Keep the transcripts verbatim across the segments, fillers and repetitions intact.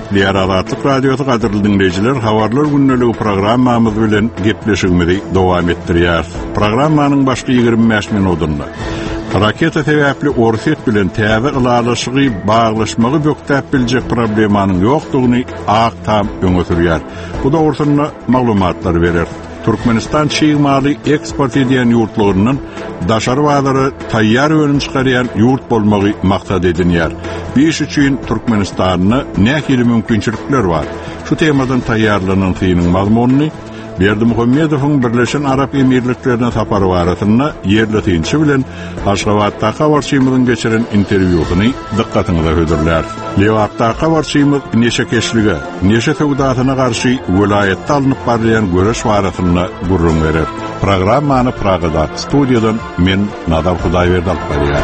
Diýer Azatlyk Radiosu gaderly dinleýijiler, habarlar günneligi programmamyz bilen gepleşigimizi dowam etdirýär. Programmanyň başly ýygrimi beş minutunda raketa sebäpli Orset bilen täze ılalaşygy baglaşmagy böktäp biljek problemanyň ýokdugyny ak tam öňe sürýär. Bu dogrusyna maglumatlar berer. Türkmenistan çyýmaly eksport edýän ýurtlarynyň daşary bazary taýýar önüm çykarýan ýurt bolmagy maksat edilýär. Bu iş üçin Türkmenistanyň nähili mümkinçilikler bar. Şu temadan taýýarlanan synyň mazmunyny Berdimuhammedowyň Birleşen Arap Emirliklerine sapary barasynda ýerli tynçy bilen Aşgabatda habarçymyzyň geçiren interwýusyny dikkatyňize hödürler. Lewatda habarçymyz neşe keşlige, neşe sowdasyna garşy vilayetde alınıp barýan göreş barasynda gurrun berer. Programmany Pragada studiýadan men Nadar Hudaýberdi alyp barýar.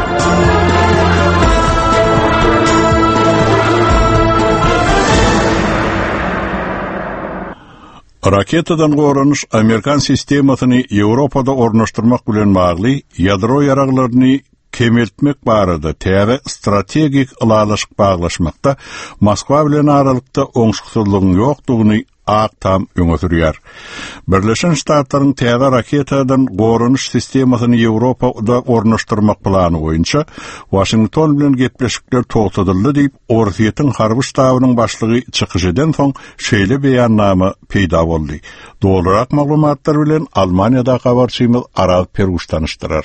Raketadan goranyş Amerikan sistemasyny Ýewropada ornaşdyrmak bilen bagly ýadro ýaraglaryny kemeltmek barada täze strategik ılalaşyk baglaşmakda Moskwa bilen aralykda oňşuksyzlygyň ýokdugyny ak tam öňe sürýär. Birleşen Ştatlaryň täze raketadan goranyş sistemasyny Ýewropada ornaşdyrmak plany boýunça Washington bilen gepleşikler togtadyldy diýip Orsetň harby ştabynyň başlygy çykyşydan soň şeýle beýannama peýda boldy. Dolarak maglumatlar bilen Almaniýada habarçymyz Aral Peruş tanışdyrar.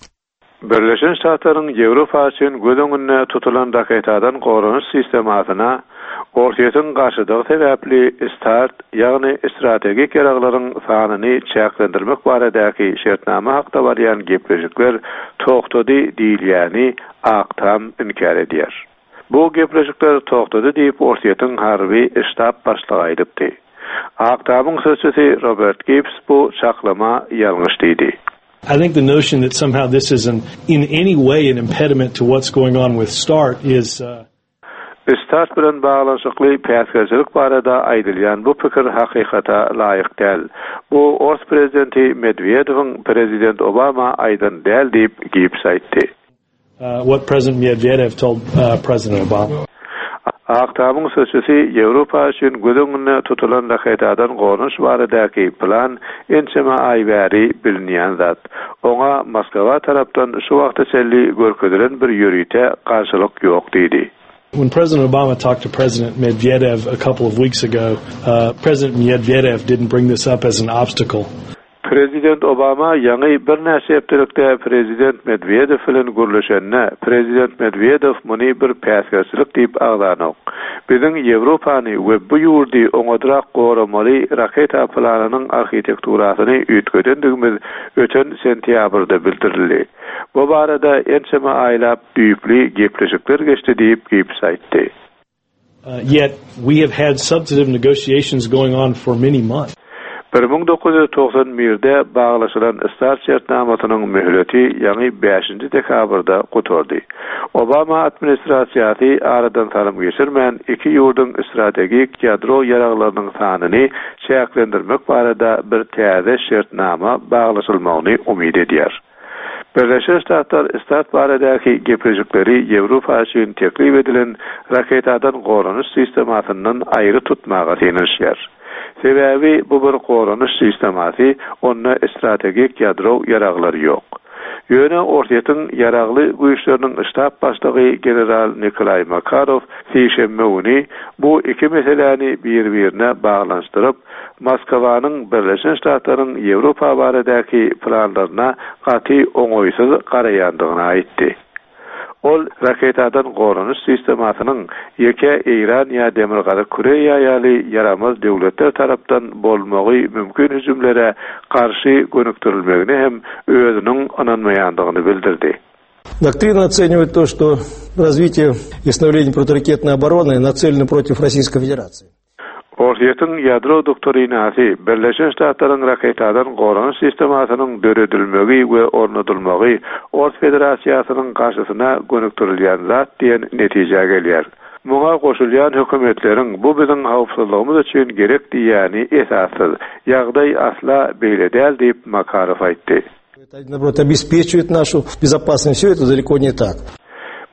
Birleşen Ştatlaryň Ýewropa üçin göz öňünde tutulan raketadan goranyş sistemasyna Orsetň garşydygy sebäpli start, ýagny strategik ýaraglaryň sanyny çäklendirmek baradaky şertnama hakda barýan gepleşikler togtady diýilýäni aktam inkar edýär. Bu gepleşikler togtady diýip Orsetň harby ştab başlygy aýdypdy. Aktamyň sözçüsi Robert Gibbs bu çaklama ýalňyş diýdi. I think the notion that somehow this is an, in any way an impediment to what's going on with START is... Uh... START bilen baglanşykly päsgäçilik barada aýdylýan bu pikir hakykata laýyk däl. Bu Ors prezidenti Medvedewiň prezident Obama aýdan däl diýip Gibbs aýtdy. Uh, what President Medvedev told uh, President Obama. Aktamyň sözçüsi Ýewropa üçin göz öňünde tutulan raketadan goranyş baradaky plan ençeme aý bäri bilinýän zat. Oňa Moskwa tarapdan şu wagtda çelli görkezdiren bir ýörüýte garşylyk ýok diýdi. When President Obama talked to President Medvedev a couple of weeks ago, uh, President Medvedev didn't bring this up as an obstacle. Prezident Obama ýa-ni bir näçe hepdelikde Prezident Medvedew bilen gürleşenne, Prezident Medvedew muny bir päsgäçilik diýip agdanok. Biziň Ýewropany we bu ýurdy oňadrak goramaly raketa planynyň arhitekturasyny üýtgedendigimiz öten sentýabrda bildirildi. Bu barada ençeme aýlap düýpli gepleşikler geçdi diýip Gibbs aýtdy. Uh, yet we have had substantive negotiations going on for many months. bir ming dokuz yüz toksan birde baglaşylan START şertnamasynyň möhleti ýa-ni beşinji dekabrda guturdy. Obama administrasiýasy aradan tarym geçirmän iki ýurdyň strategik ýadro ýaraglarynyň sanyny çäklendirmek barada bir täze şertnama baglaşylmagyny umyt edýär. Birleşen Ştatlar START baradaky gepleşikleri Ýewropa üçin teklip edilen raketadan goranyş sistemasynyň aýry tutmagy tenişýär. Sebäbi bu bir goranyş sistemasy, onda strategik ýadro ýaraglary ýok. Ýöne Orsetň ýaragly güýçleriniň ştab başlygy general Nikolay Makarov seýşembe güni bu iki meseleni bir-birine baglanşdyryp, Moskwanyň Birleşen Ştatlaryň Ýewropa baradaky planlaryna gaty oňoýsuz garaýandygyny aýtdy. Ol raketadan goranyş sistemasynyň ýeke Iran ýa Demirgazy Koreýa ýaly yaramaz döwletler tarapdan bolmagy mümkin hüjümlere garşy gönükdirilmegini hem özüniň ananmaýandygyny bildirdi. Доктрина оценивает то, что развитие и становление противоракетной обороны нацелено против Российской Федерации. Orsetň ýadro doktrinasy Birleşen Ştatlaryň raketadan goranyş sistemasynyň döredilmegi we ornatylmagy Ors Federasiýasynyň garşysyna gönükdirilýän zat diýen netije gelýär. Muňa goşulýan hökümetleriň bu biziň hawpsuzlygymyz üçin gerek diýýäni esassyz. Ýagdaý asla beýle däl diýip Makarov aýtdy. Это, наоборот, обеспечивает нашу безопасность. Все это далеко не так.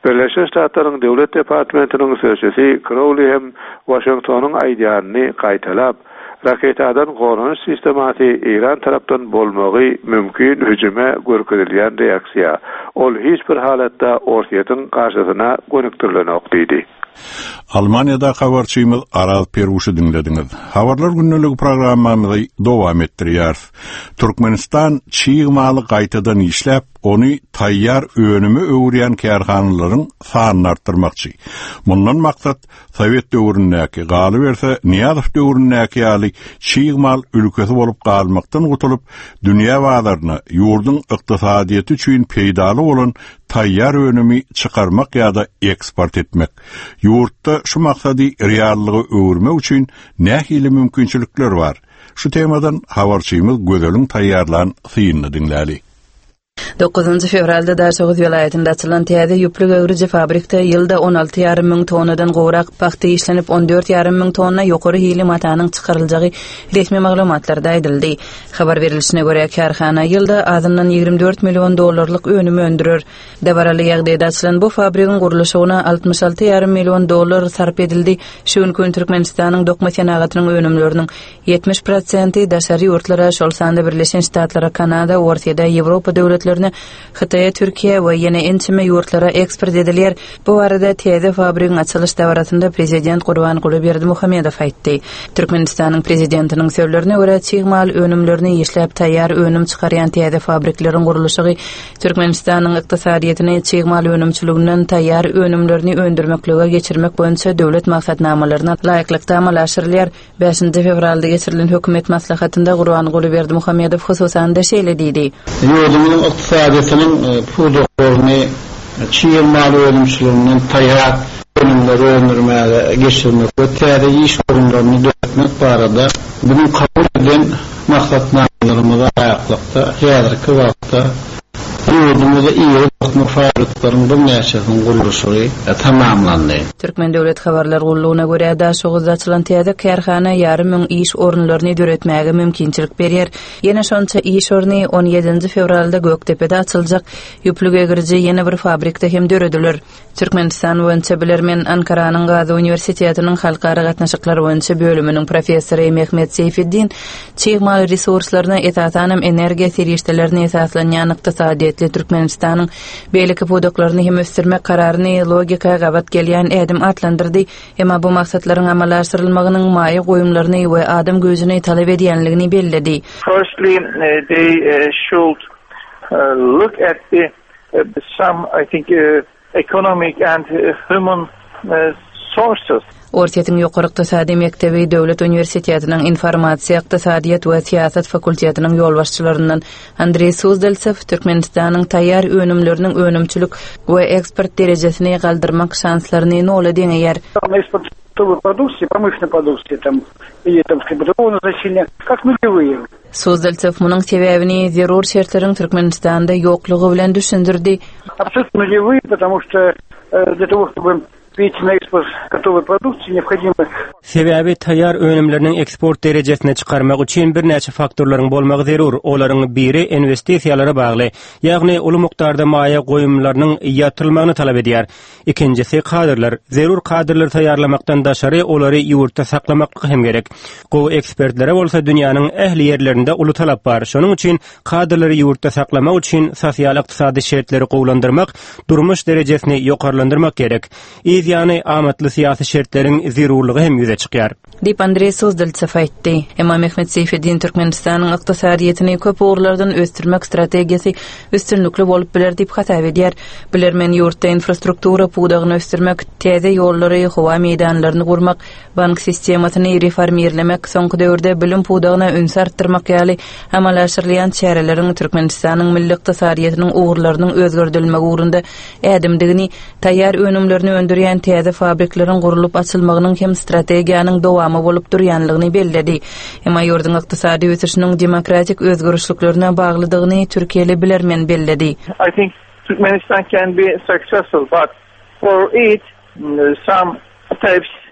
Birleşmiş Ştatlaryň Döwlet Departamentiniň sözçüsi Crowley hem Washingtonyň aýdýanyny gaýtalap, raketadan gorunç sistematy İran tarapdan bolmagy mümkin hüjüme görkezilýän reaksiýa. Ol hiç bir halatda ortaýatyň garşysyna gönükdirilenok diýdi. Almanya'da habarçymyz Aral Peruşy dinlediňiz. Habarlar günnüligi programmamyzy dowam etdirýär. Türkmenistan çyýmaly gaýtadan işläp, ony taýýar önümi öwrýän kärhanalaryň sanyny artdyrmakçy. Mundan maksat Sowet döwründäki galy berse Niýazow döwründäki ýaly çyýmal ülkesi bolup galmakdan gutulup, dünýä bazarına ýurdun ykdysadyýety üçin peýdaly bolan taýýar önümi çykarmak ýa-da eksport etmek. Ýurtda şu maksady reallygy öwürmek üçin nähili mümkinçilikler bar. Şu temadan habarçymyz Gözelin taýýarlan syýyny dinläli. dokuzuncu fevralda Daşoğuz vilayetinde açılan täze ýüplük öwrüji fabrikda ýylda on alty ýarym ming tonnadan gowrak paxta işlenip on dört ýarym ming tonna ýokary hili matanyň çykaryljagy resmi maglumatlarda aýdyldy. Habar berilişine görä karhana ýylda azyndan ýigrimmi dört million dollarlyk önüm öndürür. Debaraly ýagdaýda açylan bu fabrikiň gurulşyna altmış alty ýarym million dollar sarp edildi. Şuň gün Türkmenistanyň dokma senagatynyň önümleriniň yetmiş prosenti daşary ýurtlara, şol sanda Birleşen Ştatlara, Kanada, Ortaýa, Ýewropa döwletlerine, Hytaýa, Türkiýe we ýene ençime ýurtlara eksport edilýär. Bu arada täze fabrikaň açylış dawarasynda prezident Gurbanguly Berdimuhammedow aýtdy. Türkmenistanyň prezidentiniň sözlerine görä çyýmal önümlerini işläp taýýar önüm çykarýan täze fabrikleriň gurulşy Türkmenistanyň ykdysadyýetyny çyýmal önümçiliginden taýýar önümlerini öndürmeklige geçirmek boýunça döwlet maksatnamalaryna laýyklykda amalaşdyrylýar. beşinji fevralda geçirilen hökümet maslahatynda Gurbanguly Berdimuhammedow hususan da şeýle diýdi. Ýurdumyň ykdysadyýetynyň puwdurlygyny çyýmal önümçiliginden taýýar önümleri öndürmäge geçirmek we täze iş orunlaryny döretmek barada bugün kabul edilen maksatnamalarymyza aýaklykda häzirki wagtda ýurdumyzda iýe dokma fabrikaklaryň bir näçesiniň gurulşy tamamlandy. Türkmen Döwlet Habarlar Gullugyna görä Daşoğuzda açylan täze kärhana ýarym ming iş orunlaryny döretmäge mümkinçilik berýär. Ýene şonça iş oruny on ýedinji fevralda Göktepe'de açyljak. Ýüplük egirji ýene bir fabrikda hem dörediler. Türkmenistan boýunça bilermen Ankaranyň Gazi Uniwersitetiniň halkara gatnaşyklar boýunça bölüminiň professory Mehmet Seyfiddin çyýmal resurslaryna etatanam energiýa serişdelerini esaslanýan ykdysadyýetli Türkmenistanyň beýleki puwdaklaryny hem ösdürmek kararyny logika gabat gelýän edim atlandyrdy. Emma bu maksatlary amalaşdyrylmagynyň maýy goýumlaryny we adam gözüni talap edýänligini belledi. Firstly, uh, they uh, should uh, look at the uh, some, I think, uh, economic and uh, human uh, sources. Ortaýatyň ýokary ykdysady mektebi Döwlet Uniwersitetiniň informasiýa, ykdysadyýat we siýasat fakultetining ýolbaşçylaryndan Andrey Suzdeltsev Türkmenistanyň taýýar önümleriniň önümçilik we eksport derejesini galdyrmak şanslaryny nola deňeýär. Продукции, промышленной продукции, там, и там, скрипторное значение, как нулевые. Suzdeltsev munyň sebäbini zerur şertleriň Türkmenistanda ýoklugy bilen düşündirdi. Абсолютно нулевые, потому что э, для того, чтобы пить на экспорт готовой продукции, необходимо. Sebäbi taýýar önümleriniň eksport derejesine çykarmak üçin bir näçe faktorlaryň bolmagy zerur. Olaryň biri investisiýalara bagly, ýagny uly mukdarda maýa goýumlarynyň ýatyrylmagyny talap edýär. Ikincisi kadrlar. Zerur kadrlar taýýarlamakdan daşary olary ýurtda saklamak hem gerek. Gowy ekspertlere bolsa dünýäniň ähli ýerlerinde uly talap bar. Şonuň üçin kadrlary ýurtda saklamak üçin sosial ykdysady şertleri gowlandyrmak, durmuş derejesini ýokarlandyrmak gerek. Ýani amatly syýasy şertleriň zerurlygy hem ýüze çykýar. Dip Andrey Suzdeltsev aýtdy. Emma Mehmet Seyfiddin Türkmenistanyň ykdysadyýetyny köp ogurlardan ösdürmek strategiýasy üstünlükli bolup biler dip hatap edýär. Bilermen ýurtda infrastruktura puwdagyny ösdürmek, täze ýollary, howa meýdanlaryny gurmak, bank sistemasyny reformirlemek, soňky döwürde bilim puwdagyna üns artdyrmak ýaly amalaşdyrylýan çäreleriň Türkmenistanyň milli ykdysadyýetynyň ogurlarynyň özgördürilmegi ugrunda ädimdigini, taýýar önümlerini öndürýän täze fabriklaryň gurulup açylmagynyň hem strategiýanyň dowamy bolup durýanlygyny belledi. Emma ýurdun ykdysady ösüşiniň demokratik özgörüşliklerine baglydygyny Türkiýeli bilermen belledi. I think Turkmenistan can be successful, but for it, some types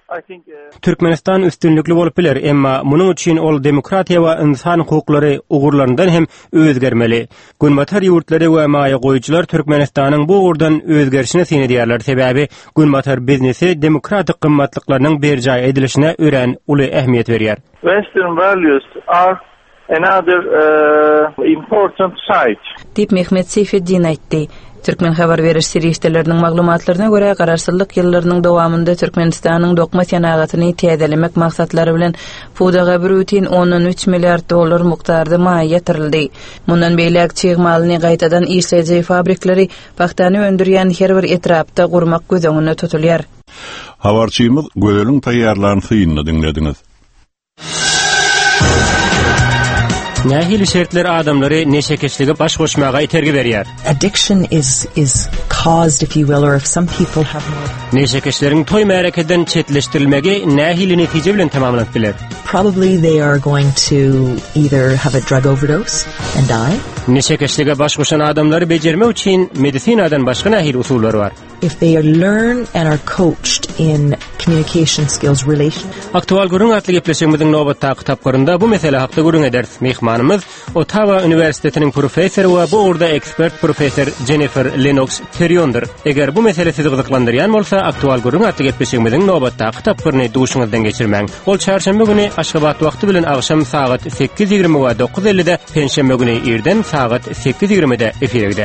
Türkmenistan üstünlükli bolup biler, emma munuň üçin ol demokratiýa we insan hukuklary ugurlaryndan hem özgermeli. Günbatar ýurtlary we maýa goýjylar Türkmenistanyň bu ugurdan özgerişine seni diýerler. Sebäbi günbatar biznesi demokratik gymmatlyklarynyň berjaý edilişine ören uly ähmiýet berýär. Western values are another uh, important side. Dip Mehmet Seyfeddin aýtdy. Türkmen habar beriş serişdelerinin maglumatlaryna görä gararsızlyk ýyllarynyň dowamında Türkmenistanyň dokma senagatyny täzelemek maksatlary bilen pudaga bir rutin on üç milliard dollar mukdarda maýa ýatyrildi. Mundan beýlek çygmalyny gaýtadan işleýäjek fabriklary paxtany öndürýän her bir etrapda gurmak gözüňde tutulýar. Habarçymyz Gödeliň taýýarlanyny dinlediňiz. Nähili şertler adamlary neşekeçlige baş goşmaga itergi berýär. Addiction is is caused, if you will, or if some people have more. Neşekeçleriň toy märekeden çetleşdirilmegi nähili netije bilen tamamlanıp biler. Probably they are going to either have a drug overdose and die. Neşekeçlige baş goşan adamlary bejermek üçin medisinadan başga nähili usullary bar. If they learn and are coached in communication skills, relation. Aktual gurun atly gepleşigimiziň nobatda kitaplarynda bu mesele hakda gurun ederiz. Mehmanymyz Ottawa Üniversitetiniň professory we bu urda ekspert professor Jennifer Lennox Feriondur. Eger bu mesele sizi gyzyklandyrýan bolsa, aktual gurun atly gepleşigimiziň nobatda kitaplaryny duşuňyzdan geçirmäň. Ol çarşamba güni Aşgabat wagty bilen agşam saat sekiz ýigirme we dokuz elli'de, penşembe güni irden saat sekiz ýigirme'de efire gider.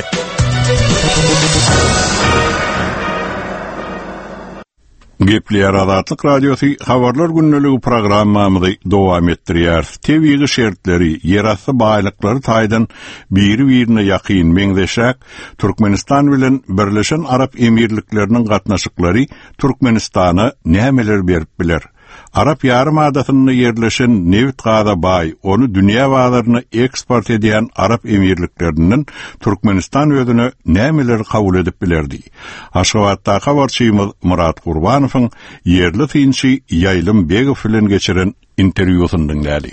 Gepli Aradatlyk radiosu habarlar günneligi programmamyzy dowam etdirýär. Tebigy şertleri, ýerasty baýlyklary taýdan biri-birine ýakyn meňzeşek Türkmenistan bilen Birleşen Arap Emirlikleriniň gatnaşyklary Türkmenistana nämeler berip biler? Arap Yarymadatyny yerleşen neft gada baý, onu dünýä bazarına eksport edýän Arap Emirliklerinden Türkmenistan özüne nämeler kabul edip bilerdi. Aşgabatda habarçymyz Murat Gurbanowyň yerli tinçi Ýaýlym Begow bilen geçiren interwýusyny dinlädi.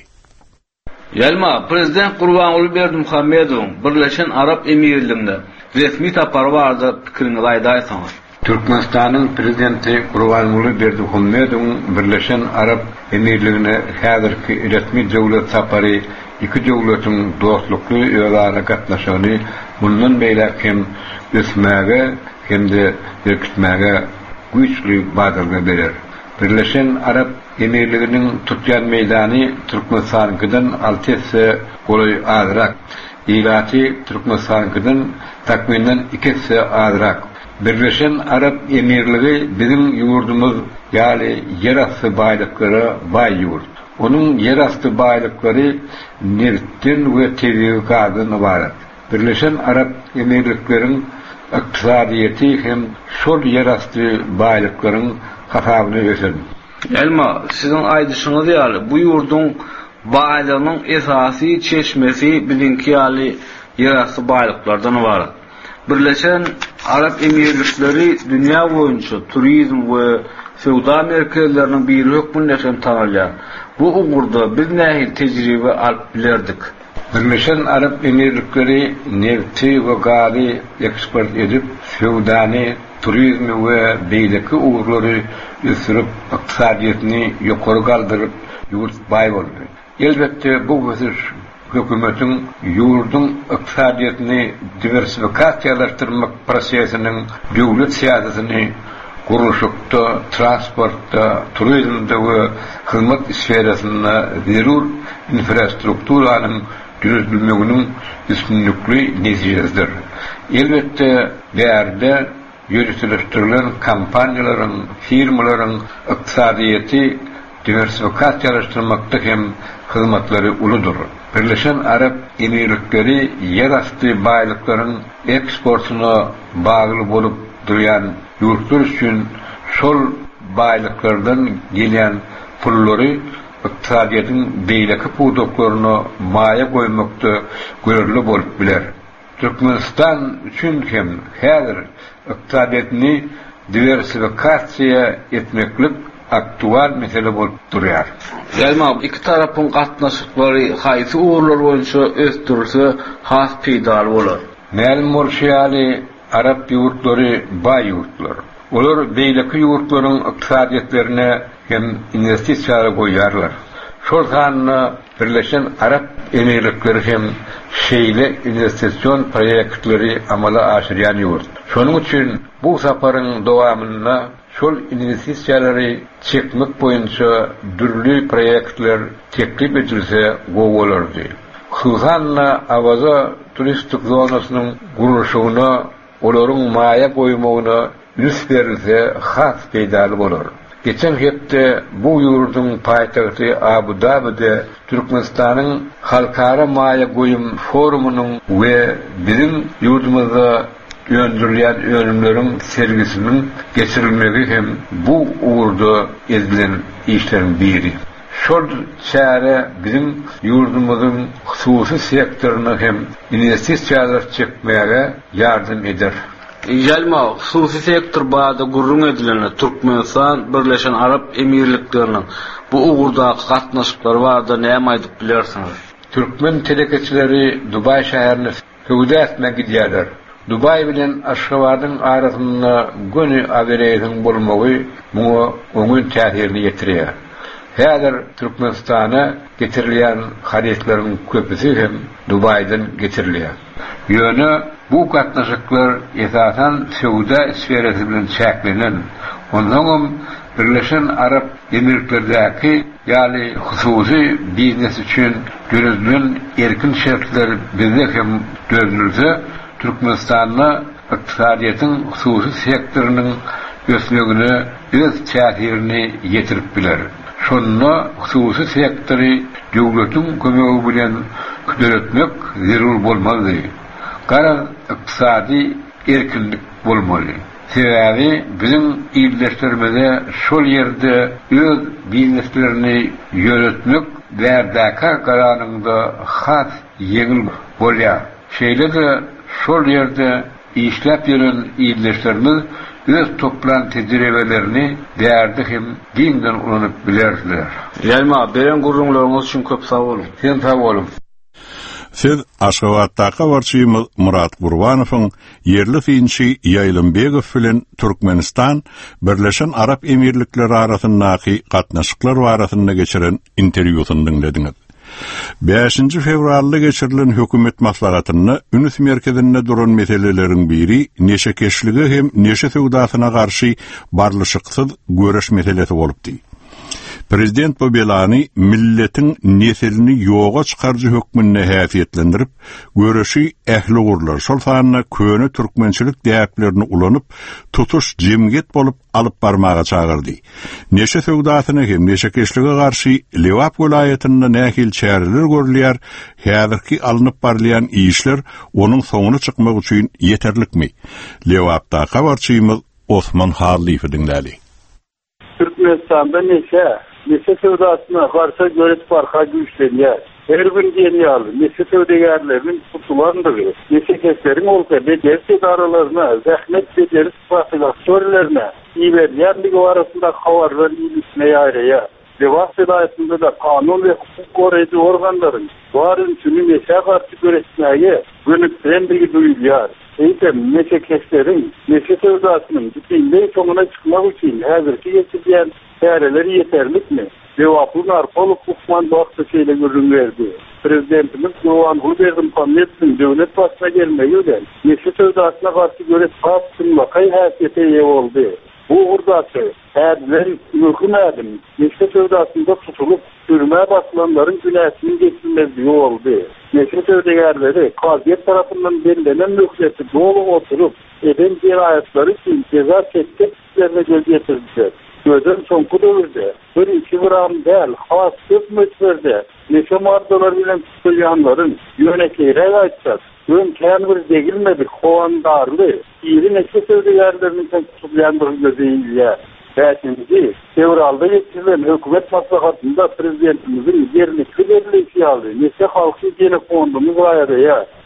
Ýalma prezident Gurbanuly Berdimuhammedow Birleşen Arap Emirliklerinde resmi tapar barda pikirini gaýdaýsaňyz. Türkmenistan'ın prezidenti Gurbanuly Berdimuhammedow Birleşen Arap Emirliklerine häzirki resmi döwlet sapary iki döwletiň dostlukly ýollara gatnaşygyny bundan beýle hem ösmäge hem de ýerkitmäge güýçli badalga berer. Birleşen Arap Emirlikleriniň tutýan meýdany Türkmenistanyňkydan alty esse golay azyrak. Ýylati Türkmenistanyňkydan takminden iki esse azyrak. Birleşen Arap Emirligi bizim yurdumuz, ýaly ýerasty baýlyklary baý ýurt. Onuň ýerasty baýlyklary neftden we tebii gazdan ibaret. Birleşen Arap Emirlikleriň ykdysadyýety hem şol ýerasty baýlyklaryň hasabyny götürdi. Elma, sizin aýdyşyňyz ýaly bu ýurdun baýlygynyň esasy çeşmesi bilinki ýaly ýerasty baýlyklardan ibaret. Birleşen Arap Emirlikleri dünýä boýunça turizm we sowda merkezleriniň biri hökmünde hem tanalýar. Bu ugurda biz nähil tejribe alyp bilerdik. Birleşen Arap Emirlikleri nefti we gazy eksport edip sowdany, turizmi we beýleki ugurlary üsürüp ykdysadyetini ýokary galdyryp ýurt baý boldy. Elbetde bu götür hökümetiň ýurdun ykdysadyetini diversifikasiýalaşdyrmak prosesiniň döwlet siýasatyny gurulşykda, transportda, turizmde we hyzmat sferasynda zerur infrastrukturanyň düzülmeginiň üstünlikli netijesidir. Elbetde därde ýürütülen kampaniýalaryň, firmalaryň ykdysadyety diversifikasiýalaşdyrmakda hem hyzmatlary uludur. Birleşen Arap Emirlikleri ýerasty baýlyklaryň eksportyna bagly bolup durýan ýurtlar üçin şol baýlyklardan gelýän pullary ykdysadyýetin beýleki puwdaklaryna maýa goýmakda görürli bolup biler. Türkmenistan üçin hem häzir ykdysadyýetini diversifikasiýa etmeklik aktual mesele bolup durýar. Ýalma iki tarapyň gatnaşyklary haýsy ugurlar boýunça ösdürilse has peýdal bolar. Ma'lum bolýaly Arap ýurtlary baý ýurtlar. Olar beýleki ýurtlaryň ykdysadiyetlerine hem investisiýalar goýýarlar. Şol sanyna Birleşen Arap Emirlikleri hem şeýle investisiýon proýektleri amala aşyrýan ýurt. Şonuň üçin bu saparyň dowamyna şol investisiýalary çekmek boýunça dürli proýektler teklip edilse gowy bolardy. Husanna awaza turistik zonasynyň gurulşygyna, olaryň maýa goýmagyna üns berilse has peýdaly bolar. Geçen hepde bu ýurdun paýtagty Abu Dabi'de Türkmenistanyň halkara maýa goýum forumunyň we bizim ýurdumyzda öndürilýän önümleriň sergisiniň geçirilmegi hem bu uğurda edilen işlerin biri. Şol çäre bizim ýurdumyzyň hususy sektoryna hem investisiýalar çekmäge ýardym eder. Ýalma hususy sektor baýda gurrun edilen Türkmenistan Birleşen Arap Emirlikleriniň bu uğurda gatnaşyklary barda näme aýdyp bilersiňiz? Türkmen telekeçileri Dubay şäherine höwüde etmek gidýärler. Dubay bilen Aşgabatyň arasynda göni awereýiň bolmagy muňa öňün täsirini ýetirýär. Häzir Türkmenistana getirilýän hareketleriň köpüsi hem Dubaydan getirilýär. Ýöne bu gatnaşyklar esasan Söwda sferasy bilen çäklenen, ondan Birleşen Arap Emirliklerdäki ýaly hususy biznes üçin görülen erkin şertler bizde hem döwrülse Türkmenistanyň ykdysadyýatyň hususy sektorynyň öslegine öz täsirini ýetirip biler. Şonda hususy sektory döwletiň kömegi bilen küdüretmek zerur bolmaly. Gara ykdysady erkinlik bolmaly. Sebebi bizim ýerleşdirmede şol ýerde öz bizneslerini ýönetmek derdäka garanyňda has ýeňil bolýar. Şeýle de şol ýerde işläp ýören ýerleşdirmez öz toplan tejribelerini därdi hem diňden ulanyp bilerler. Ýalma beren gurrunlaryňyz üçin köp sag bolun. Sen sag bolun. Siz Aşgabatdaky barçymyz Murat Gurbanowyň yerli finçi Ýaýlymbegow bilen Türkmenistan Birleşen Arap Emirlikleri arasyndaky gatnaşyklar barasynda geçiren interwýusyny dinlediňiz. beşinji fevralda geçirilen hökümet maslahatyny Ünüs merkezinde duran meseleleriň biri neşekeşligi hem neşe sowdasyna garşy barlyşyksyz göreş meselesi bolupdy. Prezident bu belany milletin neselini yoga çykarjy hökmünde häsiýetlendirip, göreşi ähli gurlar şol sanyna köne türkmençilik däplerini ulanyp, tutuş jemgyet bolup alyp barmaga çagyrdy. Neşe sowdasyna hem neşekeşlige garşy Lewap welaýatynda nähil çäreler görülýär, häzirki alınıp barlayan işler onun soňuna çykmak üçin yeterlikmi? Lewapda habarçymyz Osman Harliýew dinlädi. Türkmenistan'da neşe Neşe sövdasına karşı görüp farka güçlenýär. Her gün genýal neşe sövdegerlerinin tutulandygy, neşe keslerin olsa bedelsiz aralarına, zähmet bedelsiz fasylatörlerine, iberýärligi arasında habarlar ilisine ýaýraýar. Lewap vilayetinde de kanun ve hukuk goraýjy organlaryň barın üçin neşe garşy göreşmäge gönüklenligi duýulýar. Eýtem neşe keslerin neşe sövdasynyň bütünlüği soňuna çykmak üçin häzirki geçirýän çäreleri yeterlikmi? Lewapyň arkaly hukman wagty şeýle görünýärdi. Prezidentimiz Gurban Gulberdim Hamidowň döwlet başyna gelmegi bilen neşe sövdasyna garşy görüş tapşyrma kay häsiýete ýa boldy. Bu urdasy häzir möhüm neşe sövdasynda tutulup sürmä basılanlaryň günäsini geçirmezligi boldy. Neşe sövdegerleri kaziýet tarapyndan berilenen möhüreti dolup oturup eden jinaýatlary üçin ceza çektiklerine göz getirdiler. Gözün soňky döwürde bir iki gram däl has köp möçberde neşe mardalar bilen tutulýanlaryň ýönekleri aýtsak, ön kän bir degilmedi howandarly ýeri neşe sövdegerleriniň tutulýanlaryň gözüýär. Beşinci fevralda geçirilen hökümet maslahatynda prezidentimiziň yerlikli berilişi aldy. Neşe halky gene fondumuz aýarýar.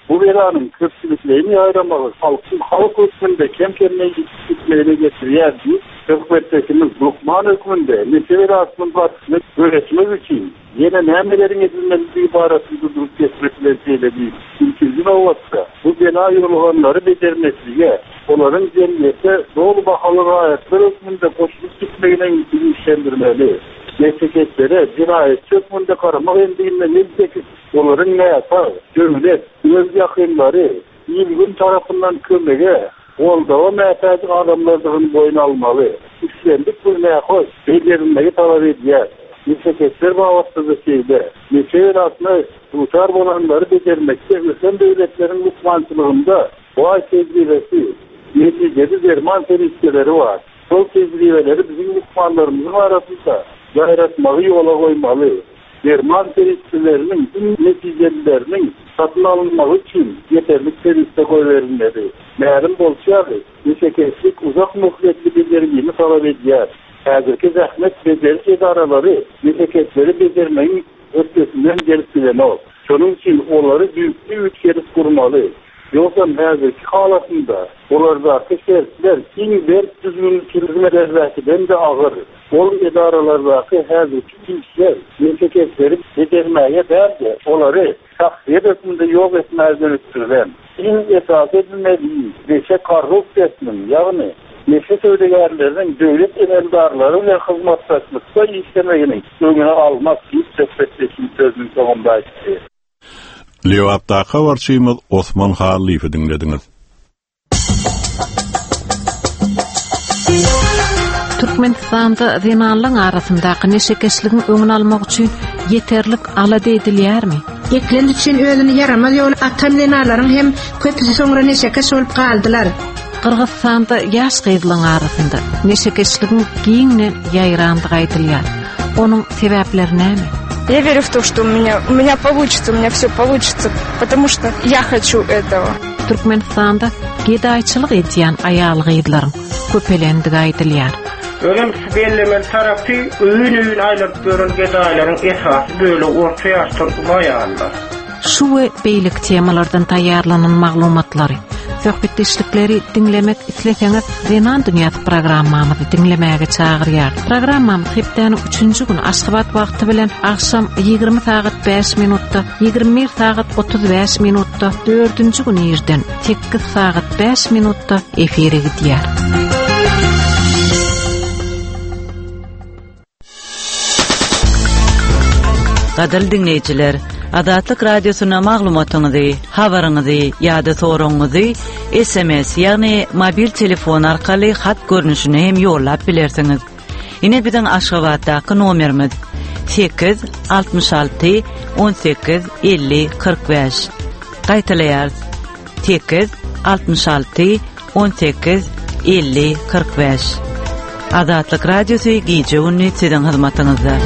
Bu belanın köpçülüklerini ayıramalı. Halkın halk hükmünde kem kendine gitmeyene getiriyordu. Hükümettekimiz Lukman hükmünde Nesever Asmın Partisi'ne öğretmek için yine nemelerin edilmesi ibaresinde durup getirmesiyle bir ülküzün olmazsa bu bela yolganları becermesiyle onların cemiyete doğru bakalı ayetler hükmünde koşulup gitmeyene ilişkilendirmeli. Mesleketlere cinayet hükmünde karamak endiğinde neyse onların ne yapar? Devlet, öz yakınları ilgin tarafından kömege olda o mehtaç adamlarının boyun almalı. İşlendik bu ne koş? Becerilmeyi talep ediyor. Meslekeler bağlattığı şeyde. Mesleğin aslında tutar olanları becermekte öten devletlerin mutmancılığında o ay tecrübesi, neticede derman teristleri var. O tecrübeleri bizim mutmanlarımızın arasında yaratmalı, yola koymalı. Derman teristlerinin neticelerinin satın alınmak için yeterli teriste koy verilmedi. Meğerim bolçağı, meslekeçlik uzak muhletli becergini talep ediyor. Hazırki zahmet beceriş idaraları meslekeçleri becermeyin ötesinden gelip ol. Şunun için onları büyük bir ülkeriz kurmalı. Yoksa hazırki halatında onlardaki şerifler inver düzgün çürüzmelerden de ağır. O idaralardaki hazırki kimseler meslekeçleri becermeye derdi. Onları şahsiyet hükmünde yok etmezden üstürden. İn esas edilmediği beşe karhuk etmin yani Meşe söyleyenlerinin devlet emeldarları ve hizmetçilikte işlemeyinin önüne almak gibi söhbetleşim sözünün sonunda işte. Lewatda habarçymyz Osman Halifi dinlediniz. Türkmenistan'da zemanlyň arasyndaky neşekeçligin öňüni almak üçin yeterlik alady edilýärmi? Eklen üçin özüni yaramaz ýol atamlenalaryň hem köpüsi soňra neşekeç bolup galdylar. Kırgızstanda yaş kıydılan arasında neşekeçligin giyinden yayrandığı aytılýar. Onun sebepleri näme? Я верю в то, что у меня, у меня получится, у меня все получится, потому что я хочу этого. Türkmenistanda gedayçylyk edýän aýal gyýdylaryň köpelendiği aytylýar. Önem bellemel tarapy öýün-öýün aýlyp gören gedaýlaryň esasy böyle orta ýaşdan baýanlar. Şu we beýlik temalardan taýýarlanan maglumatlary, söhbetdeşlikleri dinlemek isleseňiz Zeman Dünýäsi programmamyzy dinlemäge çagyrýar. Programmamyz hepdeniň üçünji gün Aşgabat wagty bilen akşam ýygrimi saat beş minutda, ýygrimi bir saat otuz beş minutda, dördünji gün ýerden sekiz saat beş minutda efire gidýär. Gaderli dinleyijiler, Adatlyk Radiosyna maglumatyňyzy, habaryňyzy ýa-da soragyňyzy S M S ýagny mobil telefon arkaly hat görnüşine hem ýollap bilersiňiz. Ine biziň Aşgabatdaky nomerimiz sekiz altmış alty on sekiz elli kırk beş. Gaýtalaýar sekiz altmış alty on sekiz elli kırk beş. Adatlyk Radiosy gije ünni siziň hyzmatyňyzda.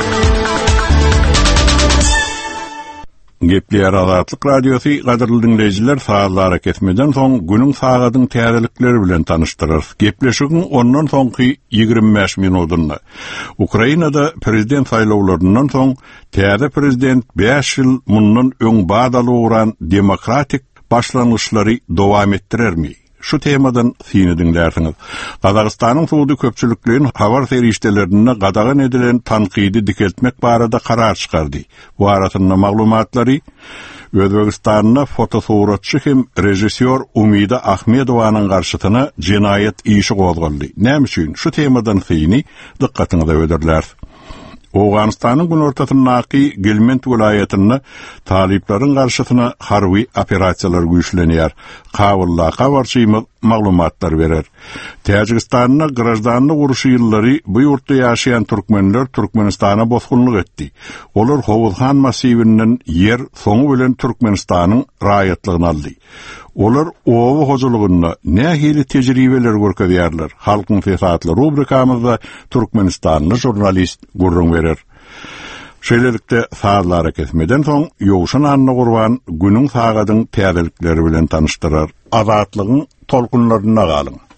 Gepler Adatlyk Radiosi gaderli dinleyijiler saatlara ketmeden soň günüň sagadyň täzelikleri bilen tanıştyrar. Gepleşigiň ondan soňky ýygrimi beş minutunda Ukrainada prezident saýlawlaryndan soň täze prezident beş ýyl mundan öň badaly uran demokratik başlangyşlary dowam etdirermi? Şu temadan sini dinlersiňiz. Gazagystanyň suwdy köpçüliklerin habar serişdelerine gadagan edilen tanqidi dikeltmek barada karar çykardy. Bu arasynda maglumatlary Özbegistanyň fotosuratçy hem rejissor Umida Ahmedowanyň garşysyna jinayet işi gozgaldy. Näme üçin? Şu temadan sini dikkatiňizi öderler. Awganistanyň gün ortasyndaky Gelment vilayatyny taliplaryň garşysyna harby operasiýalar güýçlenýär. Kabulla habarçymyz maglumatlar berer. Täjikistanyň grajdanlyk uruşy ýyllary bu ýurtda ýaşaýan türkmenler Türkmenistana bosgunlyk etdi. Olar Howuzhan masiwinden yer soňu bilen Türkmenistanyň raýatlygyny aldy. Olar owa hojulugyna nähili tejribeler görkezýärler. Halkyň fesatly rubrikamyzda Türkmenistanly jurnalist gurrun berer. Şeýlelikde saatlara kesmeden soň ýowşan anna gurban günüň sagadyň täzelikleri bilen tanıştyrar. Azatlygyň tolkunlaryna galyň.